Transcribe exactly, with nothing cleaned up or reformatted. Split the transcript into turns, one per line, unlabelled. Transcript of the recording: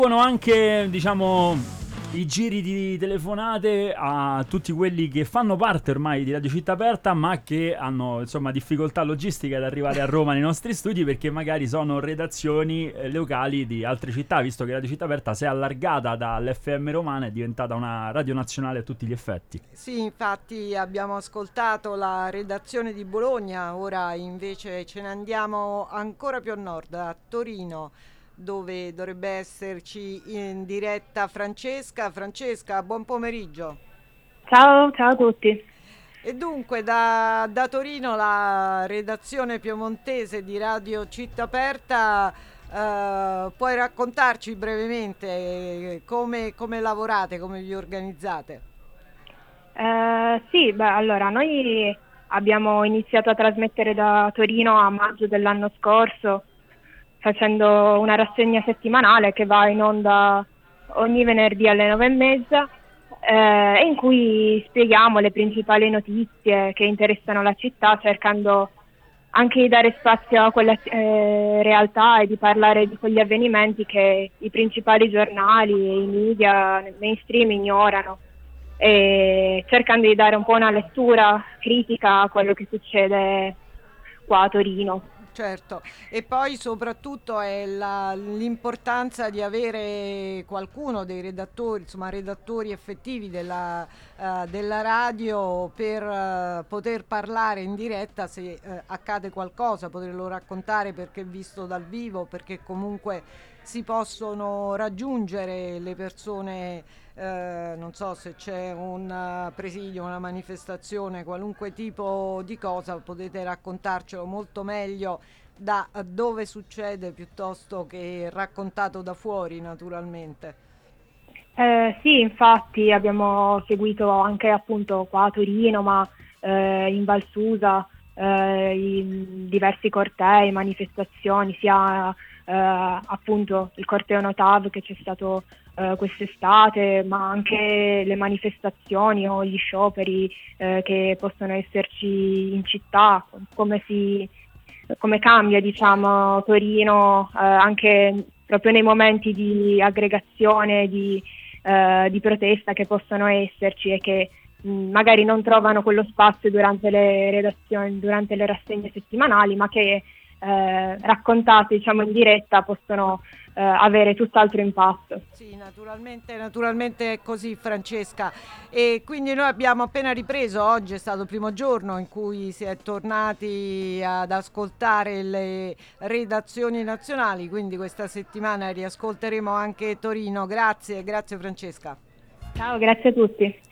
Sono anche, diciamo, i giri di telefonate a tutti quelli che fanno parte ormai di Radio Città Aperta, ma che hanno insomma difficoltà logistiche ad arrivare a Roma nei nostri studi, perché magari sono redazioni eh, locali di altre città, visto che Radio Città Aperta si è allargata dall'F M romana, è diventata una radio nazionale a tutti gli effetti.
Sì, infatti abbiamo ascoltato la redazione di Bologna, ora invece ce ne andiamo ancora più a nord, a Torino, dove dovrebbe esserci in diretta Francesca. Francesca, buon pomeriggio.
Ciao, ciao a tutti.
E dunque da, da Torino la redazione piemontese di Radio Città Aperta, eh, puoi raccontarci brevemente eh, come, come lavorate, come vi organizzate?
Eh, sì, beh, allora noi abbiamo iniziato a trasmettere da Torino a maggio dell'anno scorso, facendo una rassegna settimanale che va in onda ogni venerdì alle nove e mezza, eh, e in cui spieghiamo le principali notizie che interessano la città, cercando anche di dare spazio a quella eh, realtà e di parlare di quegli avvenimenti che i principali giornali e i media mainstream ignorano, e cercando di dare un po' una lettura critica a quello che succede qua a Torino.
Certo, e poi soprattutto è la- l'importanza di avere qualcuno dei redattori, insomma redattori effettivi della, eh, della radio per eh, poter parlare in diretta se eh, accade qualcosa, poterlo raccontare perché visto dal vivo, perché comunque si possono raggiungere le persone, eh, non so se c'è un eh, presidio, una manifestazione, qualunque tipo di cosa, potete raccontarcelo molto meglio da dove succede piuttosto che raccontato da fuori, naturalmente.
Eh, sì, infatti abbiamo seguito anche appunto qua a Torino, ma eh, in Val Susa, eh, in diversi cortei, manifestazioni, sia eh, appunto il corteo Notav che c'è stato eh, quest'estate, ma anche le manifestazioni o gli scioperi eh, che possono esserci in città, come si come cambia, diciamo, Torino eh, anche proprio nei momenti di aggregazione, di, eh, di protesta che possono esserci e che mh, magari non trovano quello spazio durante le redazioni, durante le rassegne settimanali, ma che eh, raccontate, diciamo, in diretta possono eh, avere tutt'altro impatto.
Sì, naturalmente, naturalmente è così, Francesca. E quindi noi abbiamo appena ripreso, oggi è stato il primo giorno in cui si è tornati ad ascoltare le redazioni nazionali, quindi questa settimana riascolteremo anche Torino. Grazie, grazie Francesca.
Ciao, grazie a tutti.